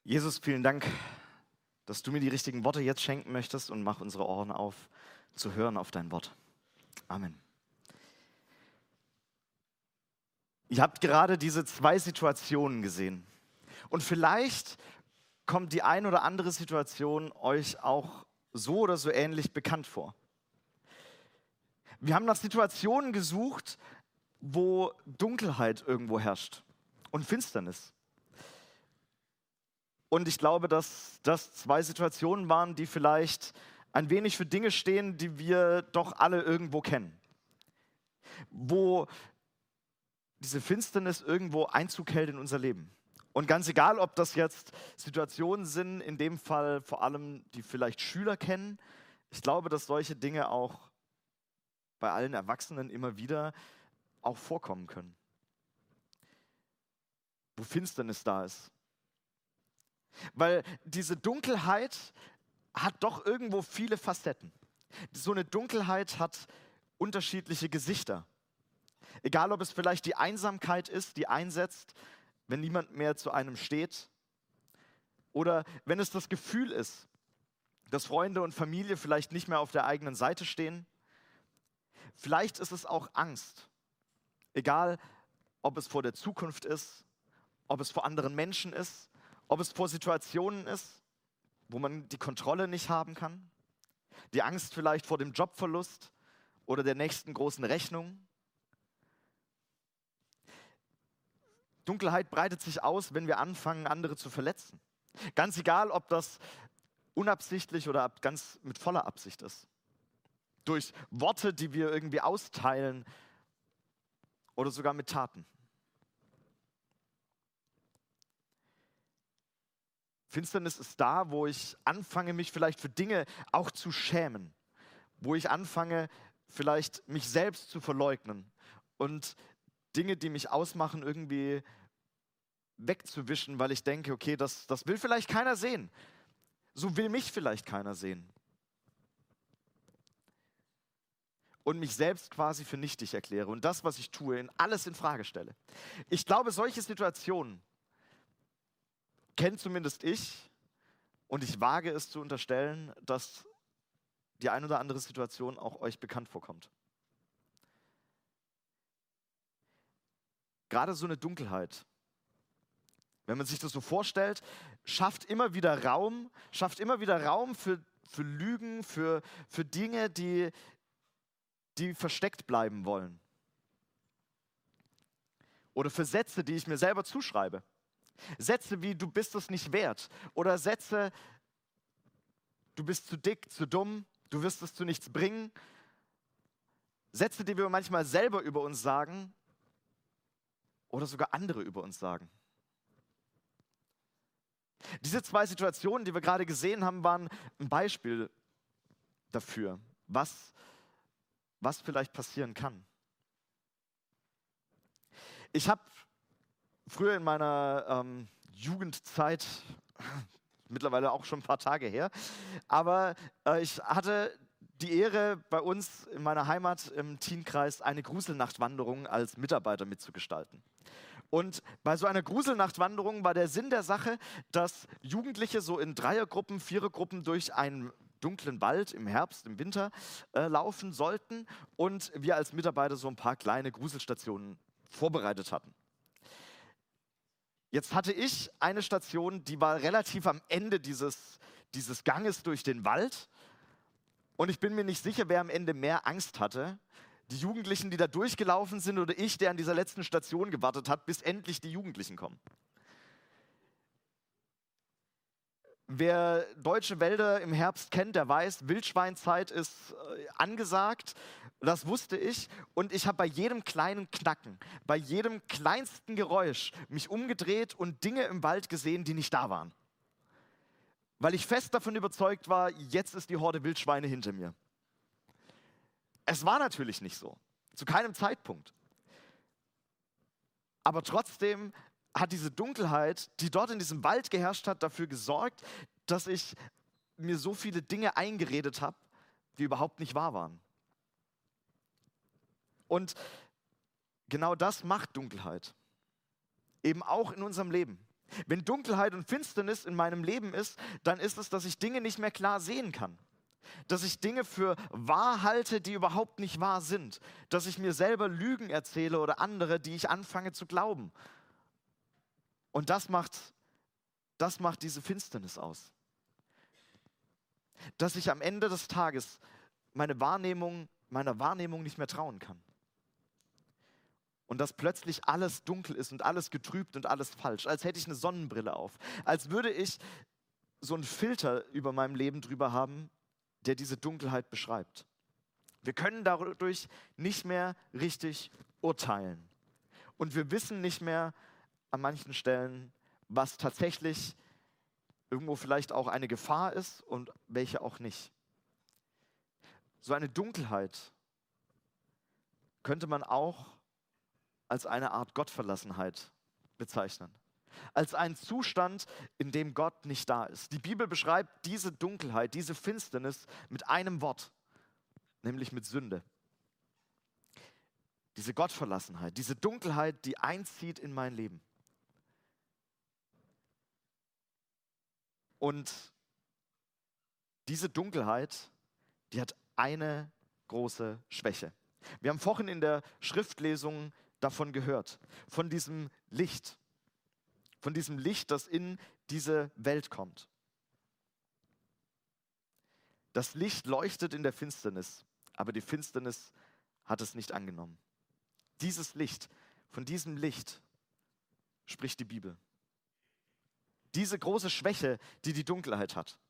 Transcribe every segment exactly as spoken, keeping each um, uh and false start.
Jesus, vielen Dank, dass du mir die richtigen Worte jetzt schenken möchtest und mach unsere Ohren auf, zu hören auf dein Wort. Amen. Ihr habt gerade diese zwei Situationen gesehen. Und vielleicht kommt die ein oder andere Situation euch auch so oder so ähnlich bekannt vor. Wir haben nach Situationen gesucht, wo Dunkelheit irgendwo herrscht und Finsternis. Und ich glaube, dass das zwei Situationen waren, die vielleicht ein wenig für Dinge stehen, die wir doch alle irgendwo kennen. Wo diese Finsternis irgendwo Einzug hält in unser Leben. Und ganz egal, ob das jetzt Situationen sind, in dem Fall vor allem, die vielleicht Schüler kennen, ich glaube, dass solche Dinge auch bei allen Erwachsenen immer wieder auch vorkommen können. Wo Finsternis da ist. Weil diese Dunkelheit hat doch irgendwo viele Facetten. So eine Dunkelheit hat unterschiedliche Gesichter. Egal, ob es vielleicht die Einsamkeit ist, die einsetzt, wenn niemand mehr zu einem steht. Oder wenn es das Gefühl ist, dass Freunde und Familie vielleicht nicht mehr auf der eigenen Seite stehen. Vielleicht ist es auch Angst. Egal, ob es vor der Zukunft ist, ob es vor anderen Menschen ist, ob es vor Situationen ist, wo man die Kontrolle nicht haben kann. Die Angst vielleicht vor dem Jobverlust oder der nächsten großen Rechnung. Dunkelheit breitet sich aus, wenn wir anfangen, andere zu verletzen. Ganz egal, ob das unabsichtlich oder ganz mit voller Absicht ist. Durch Worte, die wir irgendwie austeilen oder sogar mit Taten. Finsternis ist da, wo ich anfange, mich vielleicht für Dinge auch zu schämen. Wo ich anfange, vielleicht mich selbst zu verleugnen und Dinge, die mich ausmachen, irgendwie wegzuwischen, weil ich denke, okay, das, das will vielleicht keiner sehen. So will mich vielleicht keiner sehen. Und mich selbst quasi für nichtig erkläre und das, was ich tue, in alles in Frage stelle. Ich glaube, solche Situationen kenne zumindest ich und ich wage es zu unterstellen, dass die ein oder andere Situation auch euch bekannt vorkommt. Gerade so eine Dunkelheit, wenn man sich das so vorstellt, schafft immer wieder Raum, schafft immer wieder Raum für, für Lügen, für, für Dinge, die, die versteckt bleiben wollen. Oder für Sätze, die ich mir selber zuschreibe. Sätze wie, du bist es nicht wert. Oder Sätze, du bist zu dick, zu dumm, du wirst es zu nichts bringen. Sätze, die wir manchmal selber über uns sagen oder sogar andere über uns sagen. Diese zwei Situationen, die wir gerade gesehen haben, waren ein Beispiel dafür, was, was vielleicht passieren kann. Ich habe früher in meiner ähm, Jugendzeit, mittlerweile auch schon ein paar Tage her, aber äh, ich hatte die Ehre, bei uns in meiner Heimat im Teenkreis eine Gruselnachtwanderung als Mitarbeiter mitzugestalten. Und bei so einer Gruselnachtwanderung war der Sinn der Sache, dass Jugendliche so in Dreiergruppen, Vierergruppen durch einen dunklen Wald im Herbst, im Winter äh, laufen sollten und wir als Mitarbeiter so ein paar kleine Gruselstationen vorbereitet hatten. Jetzt hatte ich eine Station, die war relativ am Ende dieses, dieses Ganges durch den Wald. Und ich bin mir nicht sicher, wer am Ende mehr Angst hatte. Die Jugendlichen, die da durchgelaufen sind oder ich, der an dieser letzten Station gewartet hat, bis endlich die Jugendlichen kommen. Wer deutsche Wälder im Herbst kennt, der weiß, Wildschweinzeit ist äh, angesagt. Das wusste ich und ich habe bei jedem kleinen Knacken, bei jedem kleinsten Geräusch mich umgedreht und Dinge im Wald gesehen, die nicht da waren. Weil ich fest davon überzeugt war, jetzt ist die Horde Wildschweine hinter mir. Es war natürlich nicht so, zu keinem Zeitpunkt. Aber trotzdem hat diese Dunkelheit, die dort in diesem Wald geherrscht hat, dafür gesorgt, dass ich mir so viele Dinge eingeredet habe, die überhaupt nicht wahr waren. Und genau das macht Dunkelheit. Eben auch in unserem Leben. Wenn Dunkelheit und Finsternis in meinem Leben ist, dann ist es, dass ich Dinge nicht mehr klar sehen kann. Dass ich Dinge für wahr halte, die überhaupt nicht wahr sind. Dass ich mir selber Lügen erzähle oder andere, die ich anfange zu glauben. Und das macht, das macht diese Finsternis aus. Dass ich am Ende des Tages meine Wahrnehmung, meiner Wahrnehmung nicht mehr trauen kann. Und dass plötzlich alles dunkel ist und alles getrübt und alles falsch. Als hätte ich eine Sonnenbrille auf. Als würde ich so einen Filter über meinem Leben drüber haben, der diese Dunkelheit beschreibt. Wir können dadurch nicht mehr richtig urteilen. Und wir wissen nicht mehr an manchen Stellen, was tatsächlich irgendwo vielleicht auch eine Gefahr ist und welche auch nicht. So eine Dunkelheit könnte man auch als eine Art Gottverlassenheit bezeichnen. Als einen Zustand, in dem Gott nicht da ist. Die Bibel beschreibt diese Dunkelheit, diese Finsternis mit einem Wort, nämlich mit Sünde. Diese Gottverlassenheit, diese Dunkelheit, die einzieht in mein Leben. Und diese Dunkelheit, die hat eine große Schwäche. Wir haben vorhin in der Schriftlesung davon gehört, von diesem Licht, von diesem Licht, das in diese Welt kommt. Das Licht leuchtet in der Finsternis, aber die Finsternis hat es nicht angenommen. Dieses Licht, von diesem Licht spricht die Bibel. Diese große Schwäche, die die Dunkelheit hat.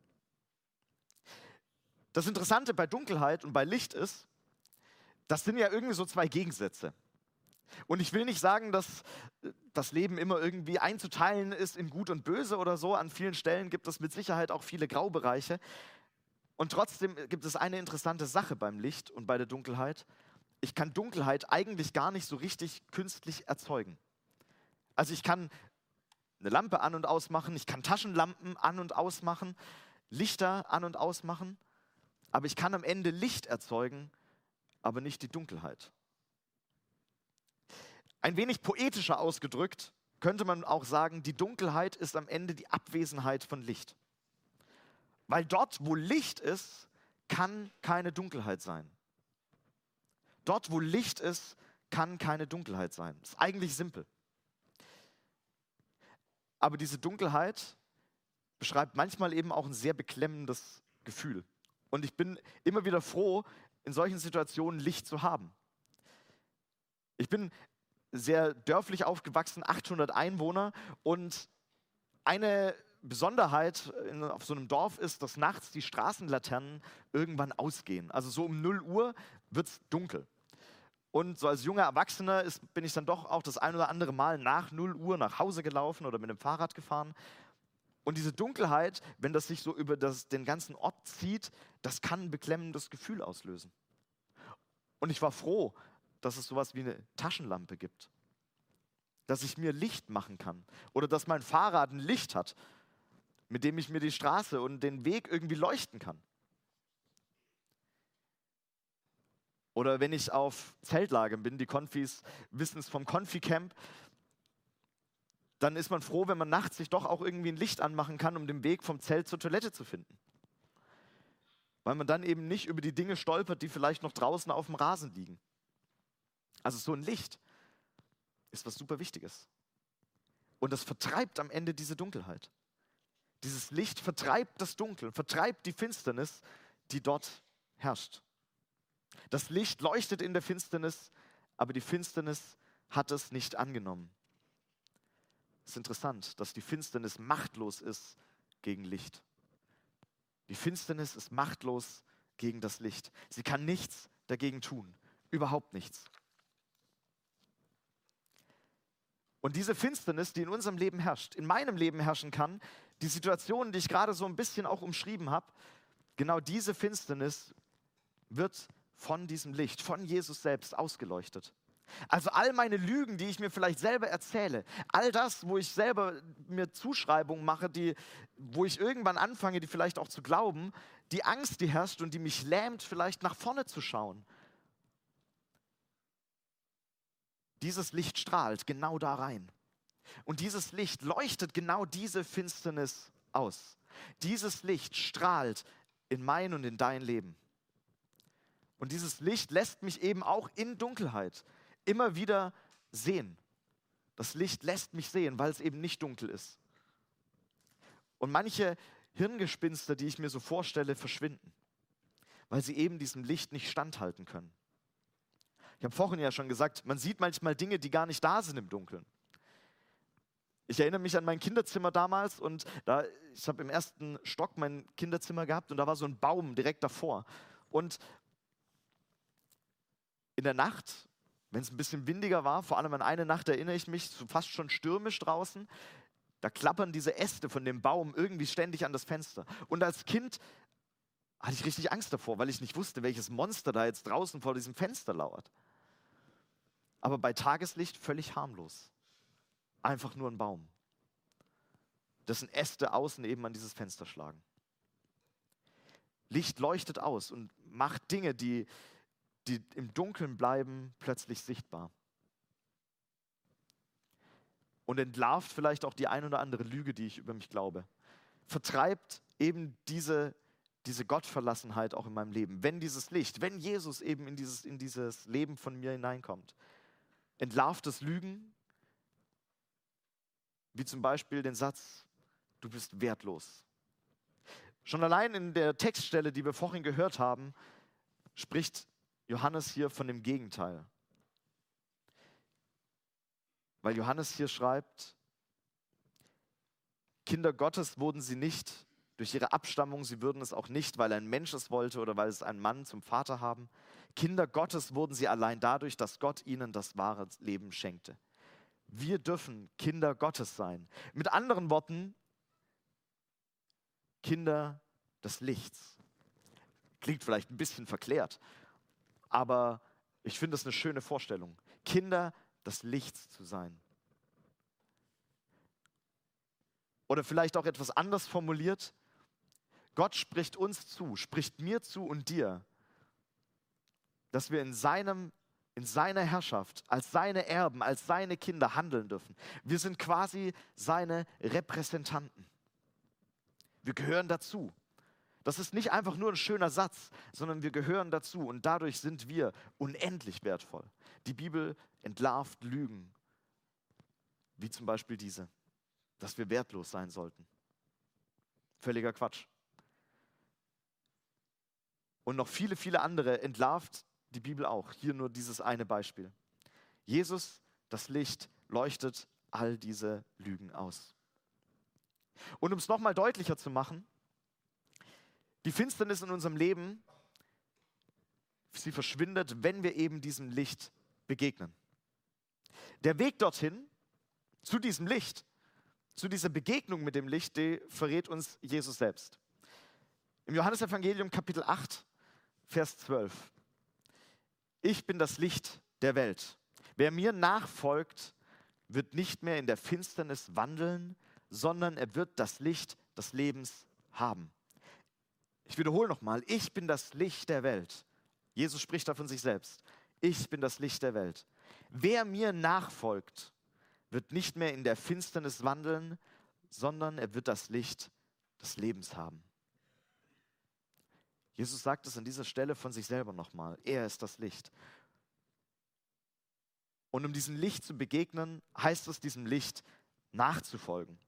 Das Interessante bei Dunkelheit und bei Licht ist, das sind ja irgendwie so zwei Gegensätze. Und ich will nicht sagen, dass das Leben immer irgendwie einzuteilen ist in Gut und Böse oder so. An vielen Stellen gibt es mit Sicherheit auch viele Graubereiche. Und trotzdem gibt es eine interessante Sache beim Licht und bei der Dunkelheit. Ich kann Dunkelheit eigentlich gar nicht so richtig künstlich erzeugen. Also ich kann eine Lampe an- und ausmachen, ich kann Taschenlampen an- und ausmachen, Lichter an- und ausmachen, aber ich kann am Ende Licht erzeugen, aber nicht die Dunkelheit. Ein wenig poetischer ausgedrückt könnte man auch sagen, die Dunkelheit ist am Ende die Abwesenheit von Licht. Weil dort, wo Licht ist, kann keine Dunkelheit sein. Dort, wo Licht ist, kann keine Dunkelheit sein. Das ist eigentlich simpel. Aber diese Dunkelheit beschreibt manchmal eben auch ein sehr beklemmendes Gefühl. Und ich bin immer wieder froh, in solchen Situationen Licht zu haben. Ich bin sehr dörflich aufgewachsen, achthundert Einwohner, und eine Besonderheit in, auf so einem Dorf ist, dass nachts die Straßenlaternen irgendwann ausgehen. Also so um null Uhr wird es dunkel. Und so als junger Erwachsener ist, bin ich dann doch auch das ein oder andere Mal nach null Uhr nach Hause gelaufen oder mit dem Fahrrad gefahren. Und diese Dunkelheit, wenn das sich so über das, den ganzen Ort zieht, das kann ein beklemmendes Gefühl auslösen. Und ich war froh, dass es sowas wie eine Taschenlampe gibt. Dass ich mir Licht machen kann. Oder dass mein Fahrrad ein Licht hat, mit dem ich mir die Straße und den Weg irgendwie leuchten kann. Oder wenn ich auf Zeltlager bin, die Konfis wissen es vom Konfi-Camp, dann ist man froh, wenn man nachts sich doch auch irgendwie ein Licht anmachen kann, um den Weg vom Zelt zur Toilette zu finden. Weil man dann eben nicht über die Dinge stolpert, die vielleicht noch draußen auf dem Rasen liegen. Also so ein Licht ist was super Wichtiges. Und das vertreibt am Ende diese Dunkelheit. Dieses Licht vertreibt das Dunkel, vertreibt die Finsternis, die dort herrscht. Das Licht leuchtet in der Finsternis, aber die Finsternis hat es nicht angenommen. Es ist interessant, dass die Finsternis machtlos ist gegen Licht. Die Finsternis ist machtlos gegen das Licht. Sie kann nichts dagegen tun, überhaupt nichts. Und diese Finsternis, die in unserem Leben herrscht, in meinem Leben herrschen kann, die Situation, die ich gerade so ein bisschen auch umschrieben habe, genau diese Finsternis wird von diesem Licht, von Jesus selbst ausgeleuchtet. Also all meine Lügen, die ich mir vielleicht selber erzähle, all das, wo ich selber mir Zuschreibungen mache, die, wo ich irgendwann anfange, die vielleicht auch zu glauben, die Angst, die herrscht und die mich lähmt, vielleicht nach vorne zu schauen. Dieses Licht strahlt genau da rein. Und dieses Licht leuchtet genau diese Finsternis aus. Dieses Licht strahlt in mein und in dein Leben. Und dieses Licht lässt mich eben auch in Dunkelheit immer wieder sehen. Das Licht lässt mich sehen, weil es eben nicht dunkel ist. Und manche Hirngespinste, die ich mir so vorstelle, verschwinden, weil sie eben diesem Licht nicht standhalten können. Ich habe vorhin ja schon gesagt, man sieht manchmal Dinge, die gar nicht da sind im Dunkeln. Ich erinnere mich an mein Kinderzimmer damals und da, ich habe im ersten Stock mein Kinderzimmer gehabt und da war so ein Baum direkt davor. Und in der Nacht, wenn es ein bisschen windiger war, vor allem an eine Nacht erinnere ich mich, so fast schon stürmisch draußen, da klappern diese Äste von dem Baum irgendwie ständig an das Fenster. Und als Kind hatte ich richtig Angst davor, weil ich nicht wusste, welches Monster da jetzt draußen vor diesem Fenster lauert. Aber bei Tageslicht völlig harmlos. Einfach nur ein Baum, dessen Äste außen eben an dieses Fenster schlagen. Licht leuchtet aus und macht Dinge, die, die im Dunkeln bleiben, plötzlich sichtbar. Und entlarvt vielleicht auch die ein oder andere Lüge, die ich über mich glaube. Vertreibt eben diese, diese Gottverlassenheit auch in meinem Leben. Wenn dieses Licht, wenn Jesus eben in dieses, in dieses Leben von mir hineinkommt, entlarvt es Lügen, wie zum Beispiel den Satz, du bist wertlos. Schon allein in der Textstelle, die wir vorhin gehört haben, spricht Johannes hier von dem Gegenteil. Weil Johannes hier schreibt, Kinder Gottes wurden sie nicht durch ihre Abstammung, sie würden es auch nicht, weil ein Mensch es wollte oder weil es ein Mann zum Vater haben. Kinder Gottes wurden sie allein dadurch, dass Gott ihnen das wahre Leben schenkte. Wir dürfen Kinder Gottes sein. Mit anderen Worten, Kinder des Lichts. Klingt vielleicht ein bisschen verklärt, aber ich finde es eine schöne Vorstellung. Kinder des Lichts zu sein. Oder vielleicht auch etwas anders formuliert. Gott spricht uns zu, spricht mir zu und dir, dass wir in seinem in seiner Herrschaft, als seine Erben, als seine Kinder handeln dürfen. Wir sind quasi seine Repräsentanten. Wir gehören dazu. Das ist nicht einfach nur ein schöner Satz, sondern wir gehören dazu und dadurch sind wir unendlich wertvoll. Die Bibel entlarvt Lügen, wie zum Beispiel diese, dass wir wertlos sein sollten. Völliger Quatsch. Und noch viele, viele andere entlarvt die Bibel auch. Hier nur dieses eine Beispiel. Jesus, das Licht, leuchtet all diese Lügen aus. Und um es nochmal deutlicher zu machen, die Finsternis in unserem Leben, sie verschwindet, wenn wir eben diesem Licht begegnen. Der Weg dorthin, zu diesem Licht, zu dieser Begegnung mit dem Licht, die verrät uns Jesus selbst. Im Johannesevangelium Kapitel acht, Vers zwölf. Ich bin das Licht der Welt. Wer mir nachfolgt, wird nicht mehr in der Finsternis wandeln, sondern er wird das Licht des Lebens haben. Ich wiederhole nochmal, ich bin das Licht der Welt. Jesus spricht da von sich selbst. Ich bin das Licht der Welt. Wer mir nachfolgt, wird nicht mehr in der Finsternis wandeln, sondern er wird das Licht des Lebens haben. Jesus sagt es an dieser Stelle von sich selber nochmal. Er ist das Licht. Und um diesem Licht zu begegnen, heißt es, diesem Licht nachzufolgen.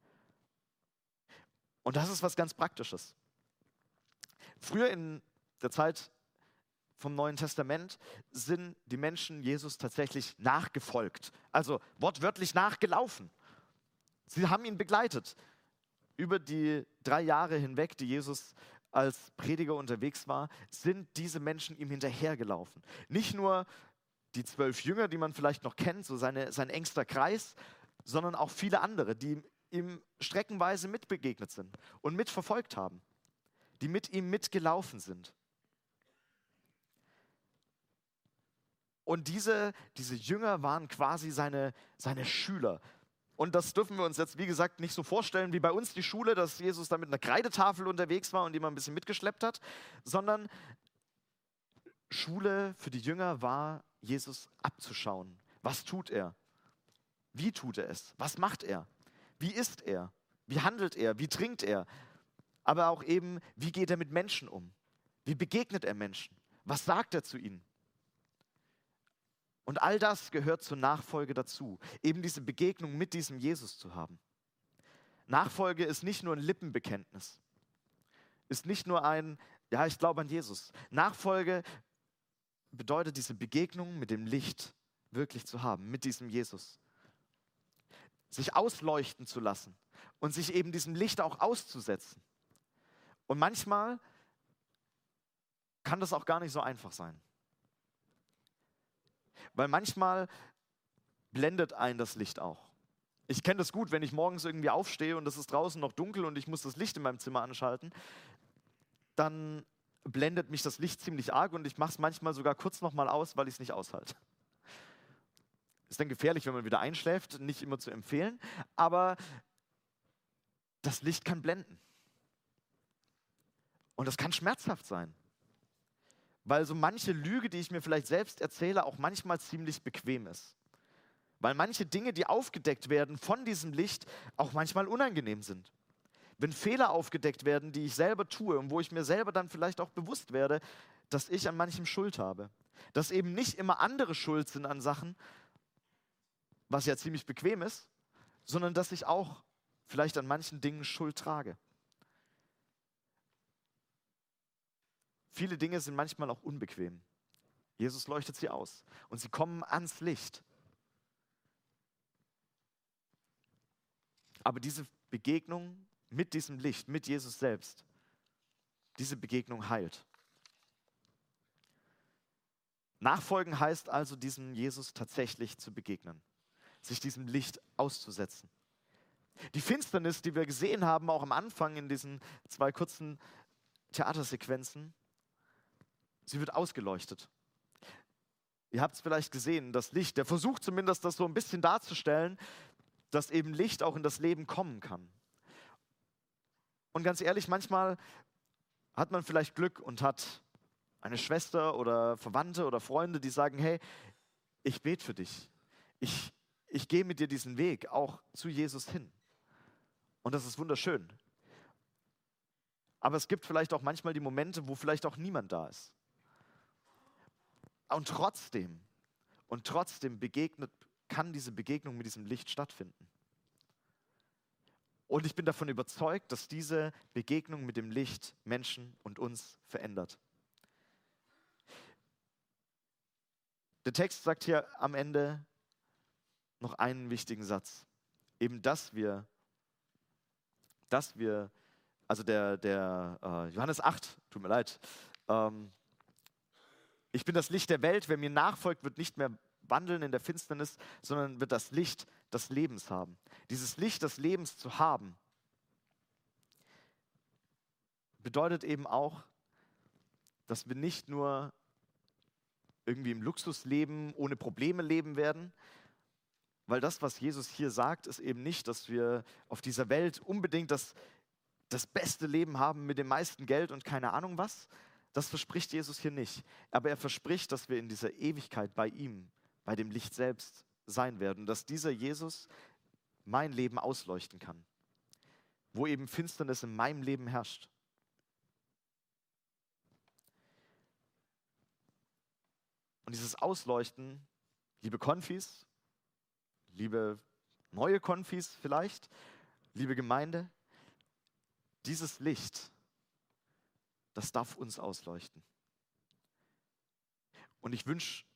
Und das ist was ganz Praktisches. Früher in der Zeit vom Neuen Testament sind die Menschen Jesus tatsächlich nachgefolgt. Also wortwörtlich nachgelaufen. Sie haben ihn begleitet. Über die drei Jahre hinweg, die Jesus als Prediger unterwegs war, sind diese Menschen ihm hinterhergelaufen. Nicht nur die zwölf Jünger, die man vielleicht noch kennt, so seine, sein engster Kreis, sondern auch viele andere, die ihm streckenweise mitbegegnet sind und mitverfolgt haben, die mit ihm mitgelaufen sind. Und diese, diese Jünger waren quasi seine, seine Schüler. Und das dürfen wir uns jetzt, wie gesagt, nicht so vorstellen wie bei uns die Schule, dass Jesus da mit einer Kreidetafel unterwegs war und die mal ein bisschen mitgeschleppt hat, sondern Schule für die Jünger war, Jesus abzuschauen. Was tut er? Wie tut er es? Was macht er? Wie isst er? Wie handelt er? Wie trinkt er? Aber auch eben, wie geht er mit Menschen um? Wie begegnet er Menschen? Was sagt er zu ihnen? Und all das gehört zur Nachfolge dazu, eben diese Begegnung mit diesem Jesus zu haben. Nachfolge ist nicht nur ein Lippenbekenntnis, ist nicht nur ein, ja, ich glaube an Jesus. Nachfolge bedeutet, diese Begegnung mit dem Licht wirklich zu haben, mit diesem Jesus. Sich ausleuchten zu lassen und sich eben diesem Licht auch auszusetzen. Und manchmal kann das auch gar nicht so einfach sein. Weil manchmal blendet einen das Licht auch. Ich kenne das gut, wenn ich morgens irgendwie aufstehe und es ist draußen noch dunkel und ich muss das Licht in meinem Zimmer anschalten, dann blendet mich das Licht ziemlich arg und ich mache es manchmal sogar kurz nochmal aus, weil ich es nicht aushalte. Ist dann gefährlich, wenn man wieder einschläft, nicht immer zu empfehlen, aber das Licht kann blenden. Und das kann schmerzhaft sein. Weil so manche Lüge, die ich mir vielleicht selbst erzähle, auch manchmal ziemlich bequem ist. Weil manche Dinge, die aufgedeckt werden von diesem Licht, auch manchmal unangenehm sind. Wenn Fehler aufgedeckt werden, die ich selber tue und wo ich mir selber dann vielleicht auch bewusst werde, dass ich an manchem Schuld habe. Dass eben nicht immer andere schuld sind an Sachen, was ja ziemlich bequem ist, sondern dass ich auch vielleicht an manchen Dingen Schuld trage. Viele Dinge sind manchmal auch unbequem. Jesus leuchtet sie aus und sie kommen ans Licht. Aber diese Begegnung mit diesem Licht, mit Jesus selbst, diese Begegnung heilt. Nachfolgen heißt also, diesem Jesus tatsächlich zu begegnen, sich diesem Licht auszusetzen. Die Finsternis, die wir gesehen haben, auch am Anfang in diesen zwei kurzen Theatersequenzen, sie wird ausgeleuchtet. Ihr habt es vielleicht gesehen, das Licht, der versucht zumindest das so ein bisschen darzustellen, dass eben Licht auch in das Leben kommen kann. Und ganz ehrlich, manchmal hat man vielleicht Glück und hat eine Schwester oder Verwandte oder Freunde, die sagen, hey, ich bete für dich. Ich, ich gehe mit dir diesen Weg auch zu Jesus hin. Und das ist wunderschön. Aber es gibt vielleicht auch manchmal die Momente, wo vielleicht auch niemand da ist. Und trotzdem, und trotzdem begegnet, kann diese Begegnung mit diesem Licht stattfinden. Und ich bin davon überzeugt, dass diese Begegnung mit dem Licht Menschen und uns verändert. Der Text sagt hier am Ende noch einen wichtigen Satz. Eben, dass wir, dass wir, also der, der äh, Johannes acht, tut mir leid, ähm, ich bin das Licht der Welt, wer mir nachfolgt, wird nicht mehr wandeln in der Finsternis, sondern wird das Licht des Lebens haben. Dieses Licht des Lebens zu haben, bedeutet eben auch, dass wir nicht nur irgendwie im Luxus leben, ohne Probleme leben werden, weil das, was Jesus hier sagt, ist eben nicht, dass wir auf dieser Welt unbedingt das, das beste Leben haben mit dem meisten Geld und keine Ahnung was. Das verspricht Jesus hier nicht. Aber er verspricht, dass wir in dieser Ewigkeit bei ihm, bei dem Licht selbst sein werden, dass dieser Jesus mein Leben ausleuchten kann, wo eben Finsternis in meinem Leben herrscht. Und dieses Ausleuchten, liebe Konfis, liebe neue Konfis vielleicht, liebe Gemeinde, dieses Licht, das darf uns ausleuchten. Und ich wünsche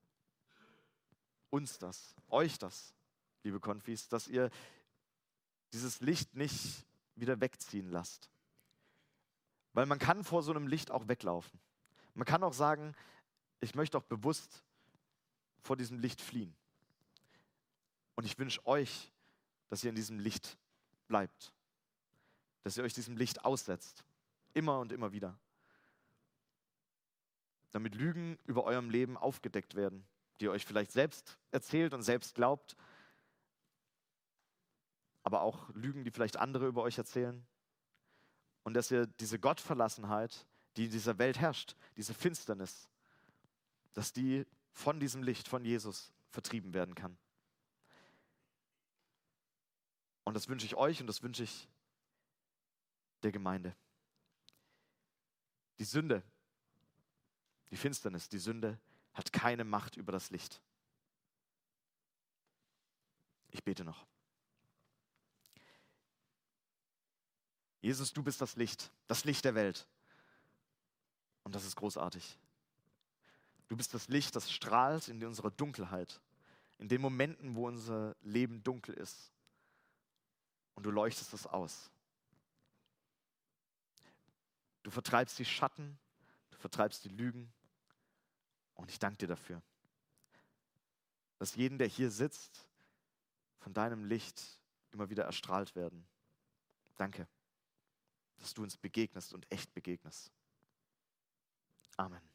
uns das, euch das, liebe Konfis, dass ihr dieses Licht nicht wieder wegziehen lasst. Weil man kann vor so einem Licht auch weglaufen. Man kann auch sagen, ich möchte auch bewusst vor diesem Licht fliehen. Und ich wünsche euch, dass ihr in diesem Licht bleibt. Dass ihr euch diesem Licht aussetzt. Immer und immer wieder. Damit Lügen über eurem Leben aufgedeckt werden, die ihr euch vielleicht selbst erzählt und selbst glaubt, aber auch Lügen, die vielleicht andere über euch erzählen. Und dass ihr diese Gottverlassenheit, die in dieser Welt herrscht, diese Finsternis, dass die von diesem Licht, von Jesus vertrieben werden kann. Und das wünsche ich euch und das wünsche ich der Gemeinde. Die Sünde, die Finsternis, die Sünde hat keine Macht über das Licht. Ich bete noch. Jesus, du bist das Licht, das Licht der Welt. Und das ist großartig. Du bist das Licht, das strahlt in unserer Dunkelheit, in den Momenten, wo unser Leben dunkel ist. Und du leuchtest das aus. Du vertreibst die Schatten, du vertreibst die Lügen. Und ich danke dir dafür, dass jeden, der hier sitzt, von deinem Licht immer wieder erstrahlt werden. Danke, dass du uns begegnest und echt begegnest. Amen.